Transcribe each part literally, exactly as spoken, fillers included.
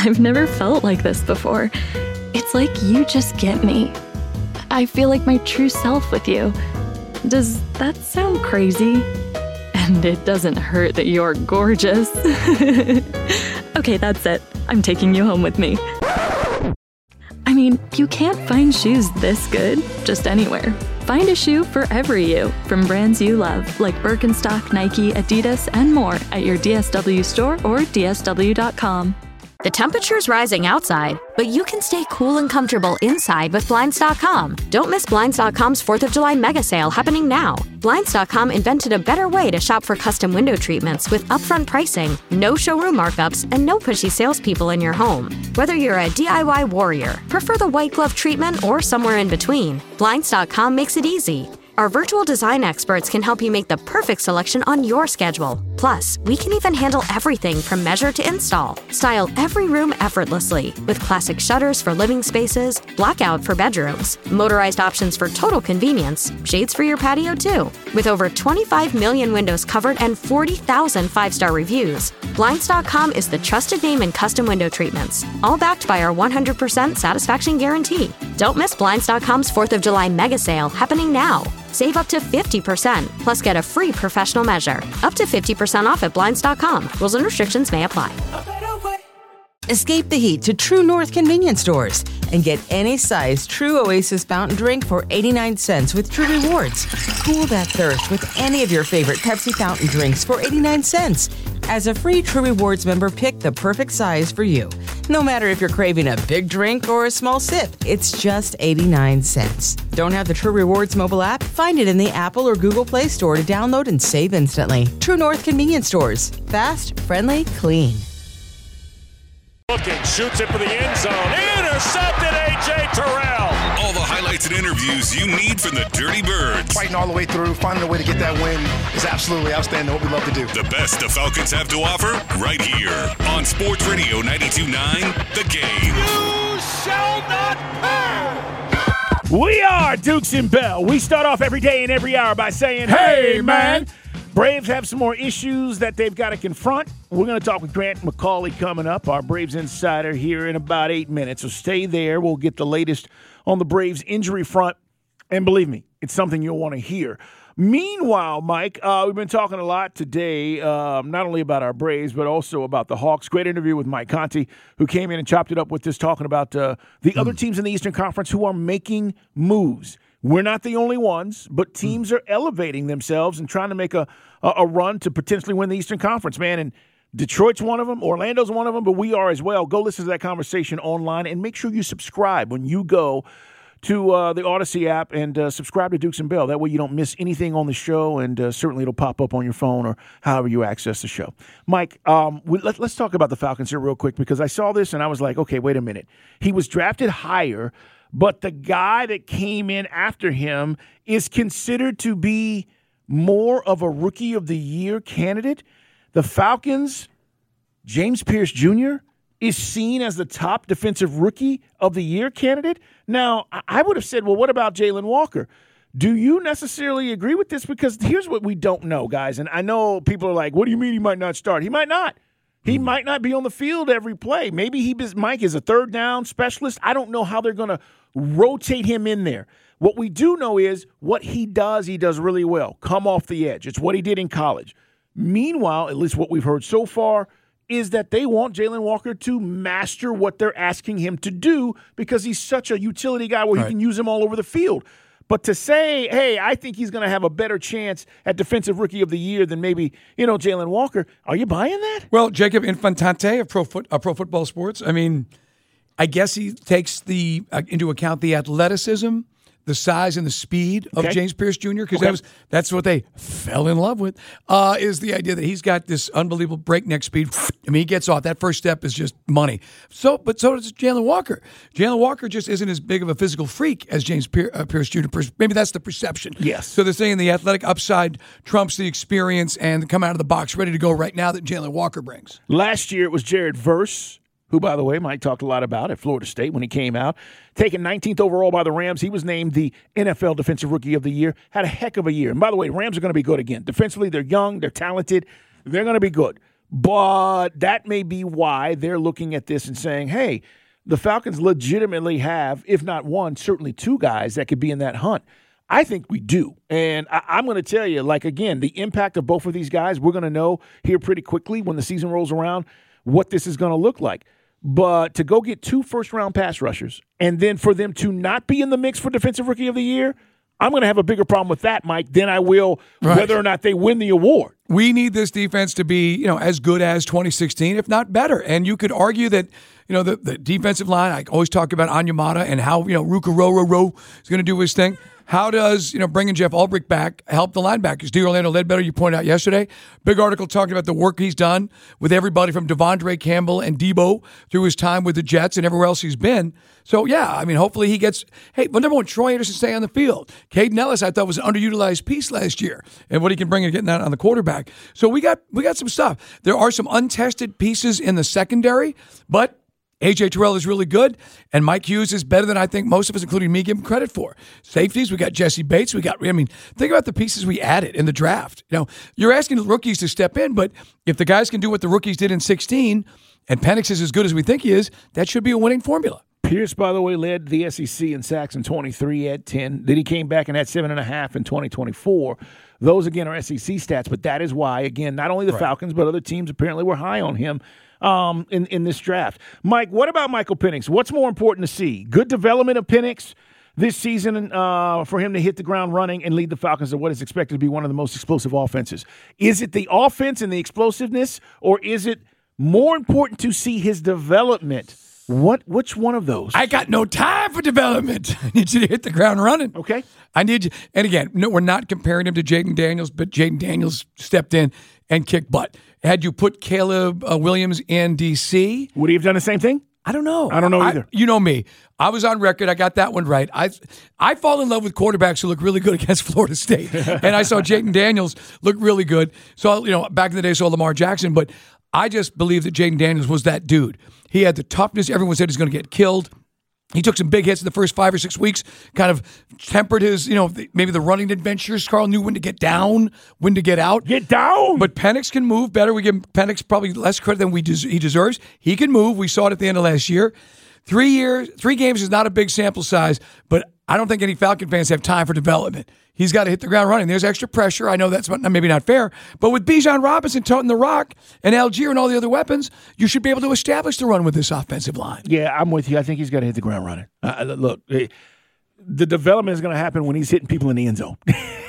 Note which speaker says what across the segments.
Speaker 1: I've never felt like this before. It's like you just get me. I feel like my true self with you. Does that sound crazy? And it doesn't hurt that you're gorgeous. Okay, that's it. I'm taking you home with me. I mean, you can't find shoes this good just anywhere. Find a shoe for every you from brands you love, like Birkenstock, Nike, Adidas, and more at your D S W store or D S W dot com.
Speaker 2: The temperature's rising outside, but you can stay cool and comfortable inside with Blinds dot com. Don't miss Blinds dot com's fourth of July mega sale happening now. Blinds dot com invented a better way to shop for custom window treatments with upfront pricing, no showroom markups, and no pushy salespeople in your home. Whether you're a D I Y warrior, prefer the white glove treatment, or somewhere in between, Blinds dot com makes it easy. Our virtual design experts can help you make the perfect selection on your schedule. Plus, we can even handle everything from measure to install. Style every room effortlessly with classic shutters for living spaces, blackout for bedrooms, motorized options for total convenience, shades for your patio too. With over twenty-five million windows covered and forty thousand five-star reviews, Blinds dot com is the trusted name in custom window treatments, all backed by our one hundred percent satisfaction guarantee. Don't miss Blinds dot com's fourth of July mega sale happening now. Save up to fifty percent, plus get a free professional measure. Up to fifty percent off at Blinds dot com. Rules and restrictions may apply.
Speaker 3: Escape the heat to True North convenience stores and get any size True Oasis fountain drink for eighty-nine cents with True Rewards. Cool that thirst with any of your favorite Pepsi fountain drinks for eighty-nine cents. As a free True Rewards member, pick the perfect size for you. No matter if you're craving a big drink or a small sip, it's just eighty-nine cents. Don't have the True Rewards mobile app? Find it in the Apple or Google Play Store to download and save instantly. True North convenience stores. Fast, friendly, clean.
Speaker 4: Looking, shoots it for the end zone. Intercepted, A J Terrell.
Speaker 5: All the highlights and interviews you need from the Dirty Birds.
Speaker 6: Fighting all the way through, finding a way to get that win is absolutely outstanding. What we love to do.
Speaker 5: The best the Falcons have to offer right here on Sports Radio ninety-two point nine, The Game.
Speaker 4: You shall not pass. We are Dukes and Bell. We start off every day and every hour by saying, hey, man. Braves have some more issues that they've got to confront. We're going to talk with Grant McCauley coming up, our Braves insider, here in about eight minutes. So stay there. We'll get the latest on the Braves injury front. And believe me, it's something you'll want to hear. Meanwhile, Mike, uh, we've been talking a lot today, um, not only about our Braves, but also about the Hawks. Great interview with Mike Conti, who came in and chopped it up with us, talking about uh, the mm. other teams in the Eastern Conference who are making moves. We're not the only ones, but teams are elevating themselves and trying to make a, a, a run to potentially win the Eastern Conference, man. And Detroit's one of them, Orlando's one of them, but we are as well. Go listen to that conversation online and make sure you subscribe when you go to uh, the Odyssey app and uh, subscribe to Dukes and Bell. That way you don't miss anything on the show, and uh, certainly it'll pop up on your phone or however you access the show. Mike, um, we, let, let's talk about the Falcons here real quick, because I saw this and I was like, okay, wait a minute. He was drafted higher, but the guy that came in after him is considered to be more of a Rookie of the Year candidate. The Falcons, James Pierce Junior, is seen as the top defensive Rookie of the Year candidate. Now, I would have said, well, what about Jalen Walker? Do you necessarily agree with this? Because here's what we don't know, guys. And I know people are like, what do you mean he might not start? He might not. He might not be on the field every play. Maybe he, Mike is a third down specialist. I don't know how they're going to rotate him in there. What we do know is what he does, he does really well. Come off the edge. It's what he did in college. Meanwhile, at least what we've heard so far, is that they want Jalen Walker to master what they're asking him to do, because he's such a utility guy where he right. can use him all over the field. But to say, hey, I think he's going to have a better chance at Defensive Rookie of the Year than maybe, you know, Jalen Walker, are you buying that?
Speaker 7: Well, Jacob Infantante of Pro, Foot, uh, Pro Football Sports, I mean, I guess he takes the uh, into account the athleticism, the size and the speed of
Speaker 4: okay.
Speaker 7: James Pierce Junior, because
Speaker 4: okay.
Speaker 7: that was that's what they fell in love with, uh, is the idea that he's got this unbelievable breakneck speed. I mean, he gets off. That first step is just money. So, but so does Jalen Walker. Jalen Walker just isn't as big of a physical freak as James Pierce, uh, Pierce Junior Maybe that's the perception.
Speaker 4: Yes.
Speaker 7: So they're saying the athletic upside trumps the experience and come out of the box ready to go right now that Jalen Walker brings.
Speaker 4: Last year it was Jared Verse, who, by the way, Mike talked a lot about at Florida State when he came out. Taken nineteenth overall by the Rams, he was named the N F L Defensive Rookie of the Year. Had a heck of a year. And by the way, the Rams are going to be good again. Defensively, they're young, they're talented, they're going to be good. But that may be why they're looking at this and saying, hey, the Falcons legitimately have, if not one, certainly two guys that could be in that hunt. I think we do. And I, I'm going to tell you, like, again, the impact of both of these guys, we're going to know here pretty quickly when the season rolls around what this is going to look like. But to go get two first-round pass rushers and then for them to not be in the mix for Defensive Rookie of the Year, I'm going to have a bigger problem with that, Mike, than I will right. whether or not they win the award.
Speaker 7: We need this defense to be, you know, as good as twenty sixteen, if not better. And you could argue that, you know, the, the defensive line, I always talk about Onyemata and how, you know, Rukaroro is going to do his thing. How does, you know, bringing Jeff Ulbrich back help the linebackers? D. Orlando Ledbetter, you pointed out yesterday, big article talking about the work he's done with everybody from Devondre Campbell and Debo through his time with the Jets and everywhere else he's been. So, yeah, I mean, hopefully he gets, hey, well, number one, Troy Anderson stay on the field. Caden Ellis, I thought, was an underutilized piece last year and what he can bring and getting that on the quarterback. So we got we got some stuff. There are some untested pieces in the secondary, but A J Terrell is really good, and Mike Hughes is better than I think most of us, including me, give him credit for. Safeties, we got Jesse Bates. We got, I mean, think about the pieces we added in the draft. You know, you're asking the rookies to step in, but if the guys can do what the rookies did in sixteen, and Penix is as good as we think he is, that should be a winning formula.
Speaker 4: Pierce, by the way, led the S E C in sacks in twenty-three at ten. Then he came back and had seven and a half in twenty twenty-four. Those, again, are S E C stats, but that is why, again, not only the right. Falcons, but other teams apparently were high on him um, in, in this draft. Mike, what about Michael Penix? What's more important to see? Good development of Penix this season uh, for him to hit the ground running and lead the Falcons to what is expected to be one of the most explosive offenses. Is it the offense and the explosiveness, or is it more important to see his development? What? Which one of those?
Speaker 7: I got no time for development. I need you to hit the ground running.
Speaker 4: Okay.
Speaker 7: I need you. And again, no, we're not comparing him to Jaden Daniels, but Jaden Daniels stepped in and kicked butt. Had you put Caleb uh, Williams in D C,
Speaker 4: would he have done the same thing?
Speaker 7: I don't know.
Speaker 4: I don't know either.
Speaker 7: I, you know me. I was on record. I got that one right. I I fall in love with quarterbacks who look really good against Florida State. And I saw Jaden Daniels look really good. So, you know, back in the day, I saw Lamar Jackson, but I just believe that Jaden Daniels was that dude. He had the toughness. Everyone said he's going to get killed. He took some big hits in the first five or six weeks, kind of tempered his, you know, maybe the running adventures. Carl knew when to get down, when to get out.
Speaker 4: Get down!
Speaker 7: But Penix can move better. We give Penix probably less credit than we des- he deserves. He can move. We saw it at the end of last year. Three years, three games is not a big sample size, but I don't think any Falcon fans have time for development. He's got to hit the ground running. There's extra pressure. I know that's maybe not fair, but with Bijan Robinson toting the rock and Algier and all the other weapons, you should be able to establish the run with this offensive line.
Speaker 4: Yeah, I'm with you. I think he's got to hit the ground running. Uh, look, the development is going to happen when he's hitting people in the end zone.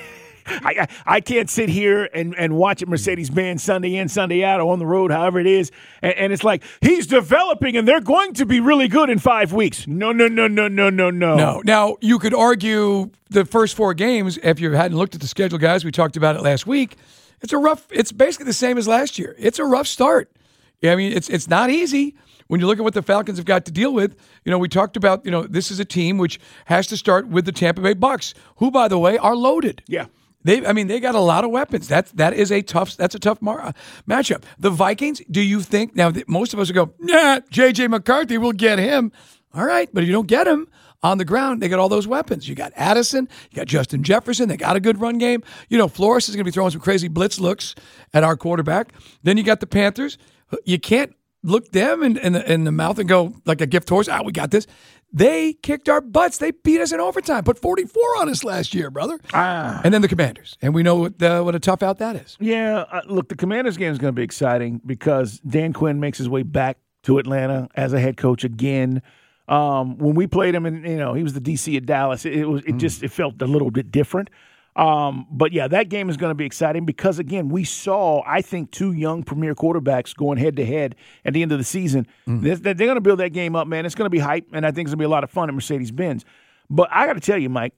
Speaker 4: I, I I can't sit here and, and watch it Mercedes-Benz Sunday in, Sunday out, or on the road, however it is, and, and it's like, he's developing and they're going to be really good in five weeks. No, no, no, no, no, no, no.
Speaker 7: No. Now, you could argue the first four games, if you hadn't looked at the schedule, guys, we talked about it last week, it's a rough, it's basically the same as last year. It's a rough start. I mean, it's it's not easy. When you look at what the Falcons have got to deal with, you know, we talked about, you know, this is a team which has to start with the Tampa Bay Bucks, who, by the way, are loaded.
Speaker 4: Yeah.
Speaker 7: They, I mean, they got a lot of weapons. That's that is a tough. That's a tough mar- uh, matchup. The Vikings. Do you think now? That most of us would go, yeah, J J McCarthy will get him. All right, but if you don't get him on the ground, they got all those weapons. You got Addison, you got Justin Jefferson. They got a good run game. You know, Flores is going to be throwing some crazy blitz looks at our quarterback. Then you got the Panthers. You can't look them in, in, the, in the mouth and go like a gift horse. Ah, we got this. They kicked our butts. They beat us in overtime. Put forty-four on us last year, brother. Ah. And then the Commanders. And we know what, uh, what a tough out that is.
Speaker 4: Yeah, uh, look, the Commanders game is going to be exciting because Dan Quinn makes his way back to Atlanta as a head coach again. Um, when we played him, and you know, he was the D C at Dallas. It, it was it mm. just it felt a little bit different. Um, but yeah, that game is going to be exciting because again, we saw I think two young premier quarterbacks going head to head at the end of the season. Mm. They're, they're going to build that game up, man. It's going to be hype, and I think it's going to be a lot of fun at Mercedes-Benz. But I got to tell you, Mike,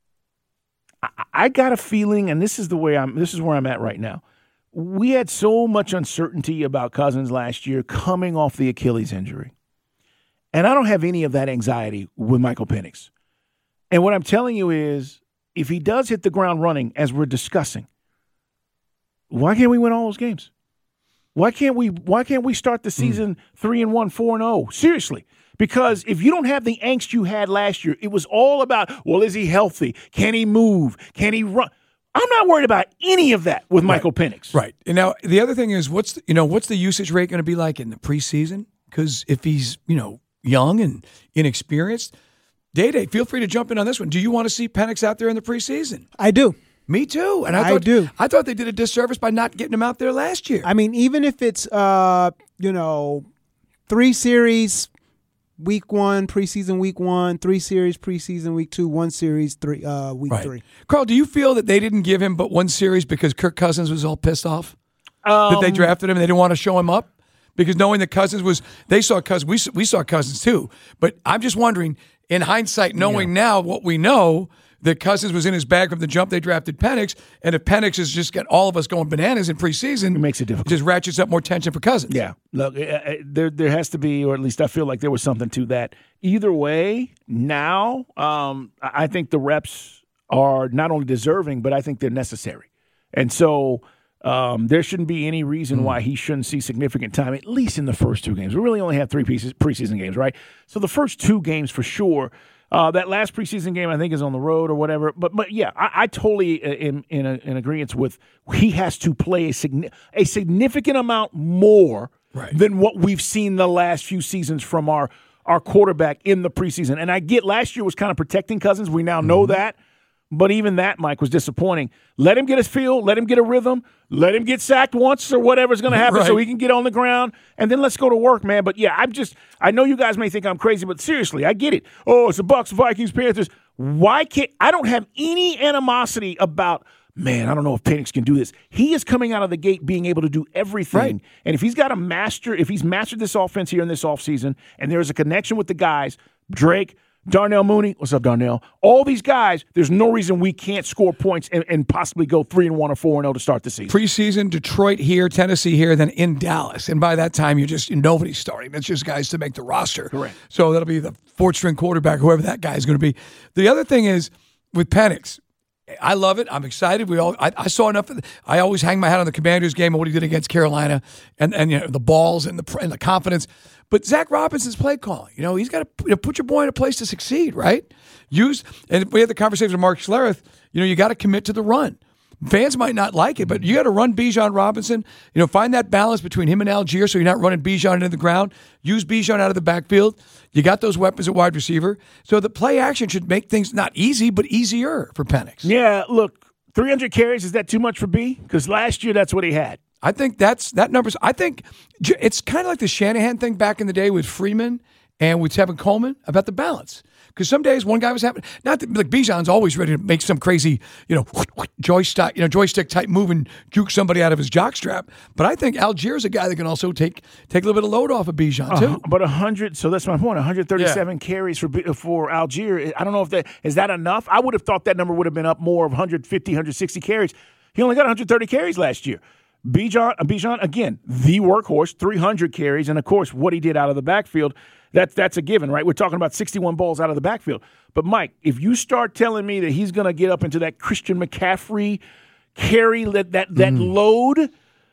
Speaker 4: I, I got a feeling, and this is the way I'm. This is where I'm at right now. We had so much uncertainty about Cousins last year coming off the Achilles injury. And I don't have any of that anxiety with Michael Penix. And what I'm telling you is, if he does hit the ground running, as we're discussing, why can't we win all those games? Why can't we why can't we start the season mm. three and one, four and oh? Seriously. Because if you don't have the angst you had last year, it was all about, well, is he healthy? Can he move? Can he run? I'm not worried about any of that with Michael
Speaker 7: right.
Speaker 4: Penix.
Speaker 7: Right. And now the other thing is, what's the, you know what's the usage rate going to be like in the preseason? Because if he's you know young and inexperienced, Day-Day, feel free to jump in on this one. Do you want to see Penix out there in the preseason?
Speaker 8: I do.
Speaker 7: Me too. And I,
Speaker 8: I
Speaker 7: thought,
Speaker 8: do.
Speaker 7: I thought they did a disservice by not getting him out there last year.
Speaker 8: I mean, even if it's uh, you know, three series week one, preseason week one, three series preseason week two, one series three uh, week
Speaker 7: right.
Speaker 8: three.
Speaker 7: Carl, do you feel that they didn't give him but one series because Kirk Cousins was all pissed off
Speaker 4: Um,
Speaker 7: that they drafted him and they didn't want to show him up? Because knowing that Cousins was, they saw Cousins, we, we saw Cousins too. But I'm just wondering, in hindsight, knowing yeah. now what we know, that Cousins was in his bag from the jump they drafted Penix, and if Penix has just got all of us going bananas in preseason,
Speaker 4: it makes it difficult.
Speaker 7: It just ratchets up more tension for Cousins.
Speaker 4: Yeah, look, there there has to be, or at least I feel like there was something to that. Either way, now um, I think the reps are not only deserving, but I think they're necessary, and so um, there shouldn't be any reason mm. why he shouldn't see significant time, at least in the first two games. We really only have three pieces, preseason games, right? So the first two games for sure. Uh, that last preseason game, I think, is on the road or whatever. But, but yeah, I, I totally am in, in, in agreement with he has to play a, signi- a significant amount more
Speaker 7: right.
Speaker 4: than what we've seen the last few seasons from our, our quarterback in the preseason. And I get last year was kind of protecting Cousins. We now know mm-hmm. that. But even that, Mike, was disappointing. Let him get his feel. Let him get a rhythm. Let him get sacked once or whatever's going to happen
Speaker 7: right.
Speaker 4: so he can get on the ground. And then let's go to work, man. But, yeah, I'm just – I know you guys may think I'm crazy, but seriously, I get it. Oh, it's the Bucs, Vikings, Panthers. Why can't – I don't have any animosity about, man, I don't know if Penix can do this. He is coming out of the gate being able to do everything. Right. And if he's got a master – if he's mastered this offense here in this offseason and there's a connection with the guys, Drake – Darnell Mooney, what's up, Darnell? All these guys, there's no reason we can't score points and, and possibly go three and one or four and zero to start the season.
Speaker 7: Preseason, Detroit here, Tennessee here, then in Dallas, and by that time, you're just nobody's starting. It's just guys to make the roster.
Speaker 4: Correct.
Speaker 7: So that'll be the fourth string quarterback, whoever that guy is going to be. The other thing is with Penix. I love it. I'm excited. We all. I, I saw enough. Of the, I always hang my hat on the Commanders game and what he did against Carolina, and and you know the balls and the and the confidence. But Zach Robinson's play calling. You know he's got to you know, put your boy in a place to succeed, right? Use and we had the conversation with Mark Schlereth. You know you got to commit to the run. Fans might not like it, but you got to run Bijan Robinson. You know, find that balance between him and Algier so you're not running Bijan into the ground. Use Bijan out of the backfield. You got those weapons at wide receiver. So the play action should make things not easy, but easier for Penix.
Speaker 4: Yeah, look, three hundred carries, is that too much for B? Because last year that's what he had.
Speaker 7: I think that's that number's. I think it's kind of like the Shanahan thing back in the day with Freeman and with Tevin Coleman about the balance. Because some days one guy was having, not that, like Bijan's always ready to make some crazy, you know, joystick, you know, joystick type move and juke somebody out of his jockstrap. But I think Algier's a guy that can also take take a little bit of load off of Bijan too. Uh,
Speaker 4: but a hundred, so that's my point. one hundred thirty-seven yeah. carries for for Algier. I don't know if that is that enough. I would have thought that number would have been up more of one hundred fifty, one hundred sixty carries. He only got one hundred thirty carries last year. Bijan, Bijan again, the workhorse, three hundred carries, and of course what he did out of the backfield. That's that's a given, right? We're talking about sixty-one balls out of the backfield. But, Mike, if you start telling me that he's going to get up into that Christian McCaffrey carry, that that, that mm. load,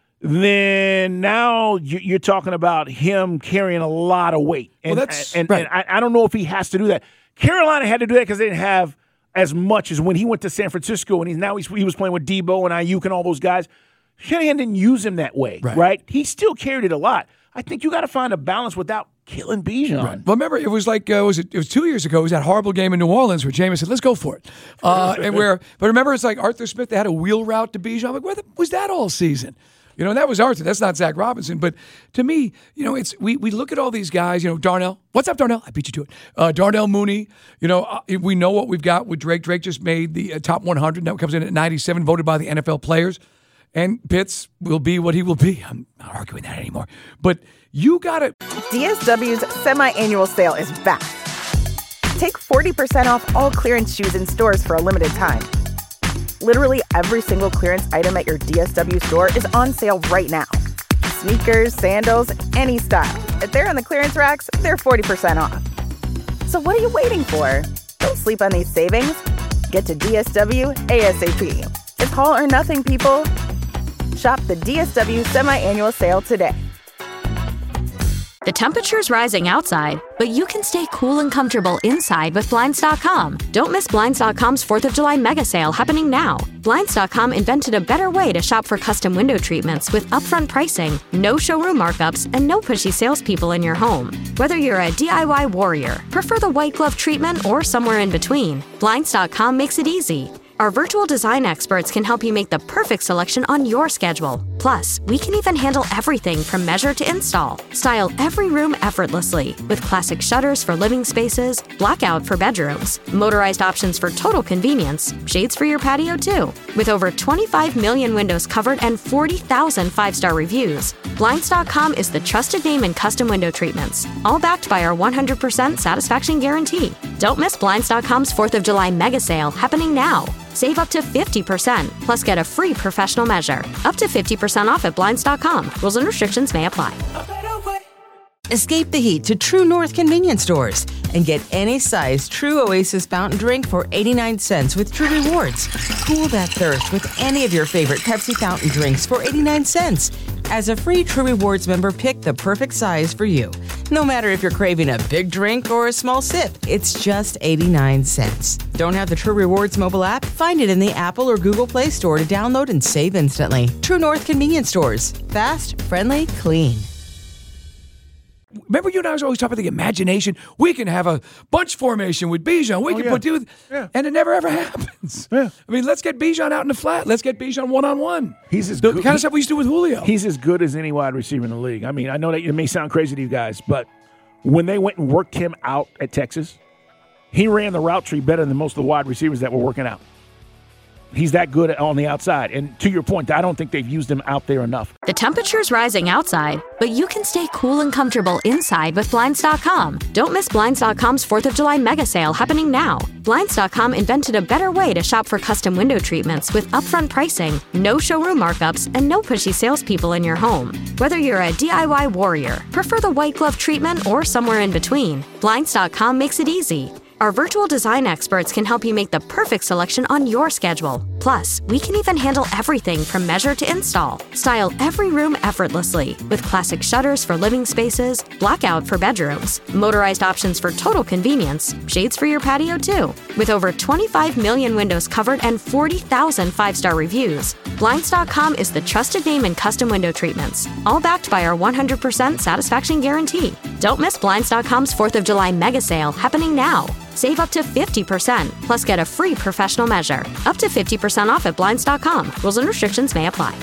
Speaker 4: then now you're talking about him carrying a lot of weight. And,
Speaker 7: well, that's,
Speaker 4: and,
Speaker 7: right.
Speaker 4: and I, I don't know if he has to do that. Carolina had to do that because they didn't have as much as when he went to San Francisco, and he's now he's, he was playing with Debo and Ayuk and all those guys. Shanahan didn't use him that way, right? right? He still carried it a lot. I think you got to find a balance without killing Bijan.
Speaker 7: Right. Well, remember, it was like, uh, was it, it was two years ago, it was that horrible game in New Orleans where Jameis said, let's go for it. Uh, and where, But remember, it's like Arthur Smith, they had a wheel route to Bijan. I'm like, where the, was that all season? You know, that was Arthur. That's not Zach Robinson. But to me, you know, it's we we look at all these guys, you know, Darnell. What's up, Darnell? I beat you to it. Uh, Darnell Mooney, you know, uh, we know what we've got with Drake. Drake just made the uh, top one hundred. Now comes in at ninety-seven, voted by the N F L players. And Pitts will be what he will be. I'm not arguing that anymore. But you got to.
Speaker 9: D S W's semi-annual sale is back. Take forty percent off all clearance shoes in stores for a limited time. Literally every single clearance item at your D S W store is on sale right now. Sneakers, sandals, any style. If they're on the clearance racks, they're forty percent off. So what are you waiting for? Don't sleep on these savings. Get to D S W ASAP. It's all or nothing, people. Shop the D S W semi-annual sale today.
Speaker 2: The temperature's rising outside, but you can stay cool and comfortable inside with Blinds dot com. Don't miss Blinds dot com's fourth of July mega sale happening now. Blinds dot com invented a better way to shop for custom window treatments with upfront pricing, no showroom markups, and no pushy salespeople in your home. Whether you're a D I Y warrior, prefer the white glove treatment, or somewhere in between, Blinds dot com makes it easy. Our virtual design experts can help you make the perfect selection on your schedule. Plus, we can even handle everything from measure to install. Style every room effortlessly with classic shutters for living spaces, blackout for bedrooms, motorized options for total convenience, shades for your patio too. With over twenty-five million windows covered and forty thousand five-star reviews, Blinds dot com is the trusted name in custom window treatments, all backed by our one hundred percent satisfaction guarantee. Don't miss Blinds dot com's fourth of July mega sale happening now. Save up to fifty percent, plus get a free professional measure. Up to fifty percent off at Blinds dot com. Rules and restrictions may apply.
Speaker 3: Escape the heat to True North convenience stores and get any size True Oasis fountain drink for eighty-nine cents with True Rewards. Cool that thirst with any of your favorite Pepsi fountain drinks for eighty-nine cents. As a free True Rewards member, pick the perfect size for you. No matter if you're craving a big drink or a small sip, it's just eighty-nine cents. Don't have the True Rewards mobile app? Find it in the Apple or Google Play Store to download and save instantly. True North convenience stores. Fast, friendly, clean.
Speaker 7: Remember you and I was always talking about the imagination? We can have a bunch formation with Bijan. We
Speaker 4: Oh,
Speaker 7: can
Speaker 4: yeah.
Speaker 7: put two,
Speaker 4: Yeah.
Speaker 7: and it never ever happens.
Speaker 4: Yeah.
Speaker 7: I mean, let's get Bijan out in the flat. Let's get Bijan one on one.
Speaker 4: He's as
Speaker 7: the
Speaker 4: good-
Speaker 7: kind
Speaker 4: he-
Speaker 7: of stuff we used to do with Julio.
Speaker 4: He's as good as any wide receiver in the league. I mean, I know that it may sound crazy to you guys, but when they went and worked him out at Texas, he ran the route tree better than most of the wide receivers that were working out. He's that good on the outside. And to your point, I don't think they've used him out there enough.
Speaker 2: The temperature's rising outside, but you can stay cool and comfortable inside with Blinds dot com. Don't miss Blinds dot com's fourth of July mega sale happening now. Blinds dot com invented a better way to shop for custom window treatments with upfront pricing, no showroom markups, and no pushy salespeople in your home. Whether you're a D I Y warrior, prefer the white glove treatment, or somewhere in between, Blinds dot com makes it easy. Our virtual design experts can help you make the perfect selection on your schedule. Plus, we can even handle everything from measure to install. Style every room effortlessly with classic shutters for living spaces, blackout for bedrooms, motorized options for total convenience, shades for your patio too. With over twenty-five million windows covered and forty thousand five-star reviews, Blinds dot com is the trusted name in custom window treatments, all backed by our one hundred percent satisfaction guarantee. Don't miss Blinds dot com's fourth of July mega sale happening now. Save up to fifty percent, plus get a free professional measure. Up to fifty percent off at Blinds dot com. Rules and restrictions may apply.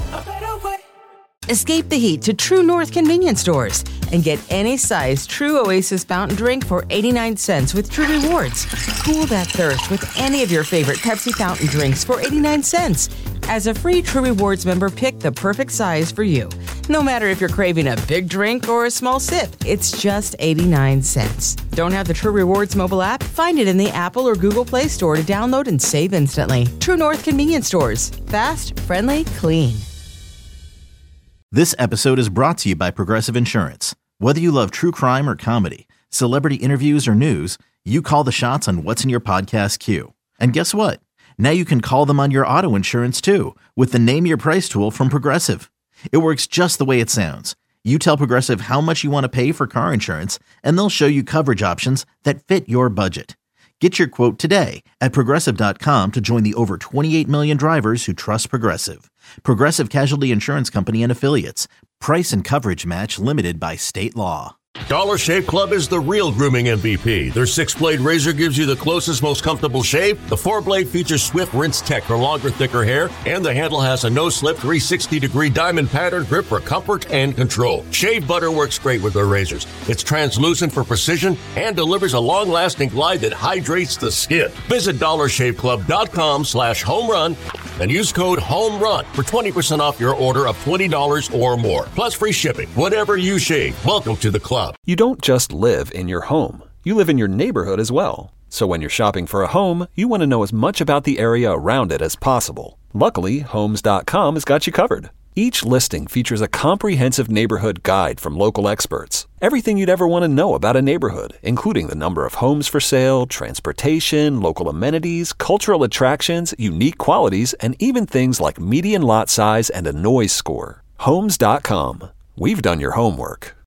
Speaker 3: Escape the heat to True North convenience stores and get any size True Oasis fountain drink for eighty-nine cents with True Rewards. Cool that thirst with any of your favorite Pepsi fountain drinks for eighty-nine cents. As a free True Rewards member, pick the perfect size for you. No matter if you're craving a big drink or a small sip, it's just eighty-nine cents. Don't have the True Rewards mobile app? Find it in the Apple or Google Play Store to download and save instantly. True North convenience stores. Fast, friendly, clean.
Speaker 10: This episode is brought to you by Progressive Insurance. Whether you love true crime or comedy, celebrity interviews or news, you call the shots on what's in your podcast queue. And guess what? Now you can call them on your auto insurance too with the Name Your Price tool from Progressive. It works just the way it sounds. You tell Progressive how much you want to pay for car insurance, and they'll show you coverage options that fit your budget. Get your quote today at Progressive dot com to join the over twenty-eight million drivers who trust Progressive. Progressive Casualty Insurance Company and Affiliates. Price and coverage match limited by state law.
Speaker 11: Dollar Shave Club is the real grooming M V P. Their six-blade razor gives you the closest, most comfortable shave. The four-blade features swift rinse tech for longer, thicker hair. And the handle has a no-slip three hundred sixty degree diamond pattern grip for comfort and control. Shave butter works great with their razors. It's translucent for precision and delivers a long-lasting glide that hydrates the skin. Visit dollar shave club dot com slash home run and use code HOMERUN for twenty percent off your order of twenty dollars or more. Plus free shipping. Whatever you shave, welcome to the club.
Speaker 12: You don't just live in your home. You live in your neighborhood as well. So when you're shopping for a home, you want to know as much about the area around it as possible. Luckily, Homes dot com has got you covered. Each listing features a comprehensive neighborhood guide from local experts. Everything you'd ever want to know about a neighborhood, including the number of homes for sale, transportation, local amenities, cultural attractions, unique qualities, and even things like median lot size and a noise score. Homes dot com. We've done your homework.